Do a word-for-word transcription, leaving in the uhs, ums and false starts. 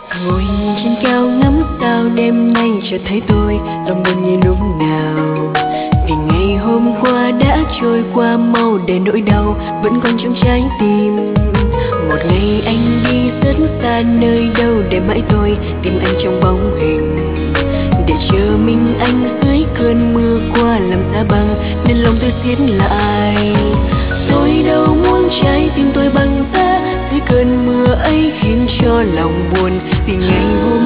Ngồi nhìn trên cao ngắm sao đêm nay chợt thấy tôi lòng buồn như lúc nào. Vì ngày hôm qua đã trôi qua mau để nỗi đau vẫn còn trong trái tim. Một ngày anh đi rất xa nơi đâu để mãi tôi tìm anh trong bóng hình. Để chờ mình anh dưới cơn mưa qua làm giá băng nên lòng tôi xiết lại. Tôi đâu muốn trái tim tôi băng giá dưới cơn mưa ấy khiến cho lòng buồn. Vì ngày hôm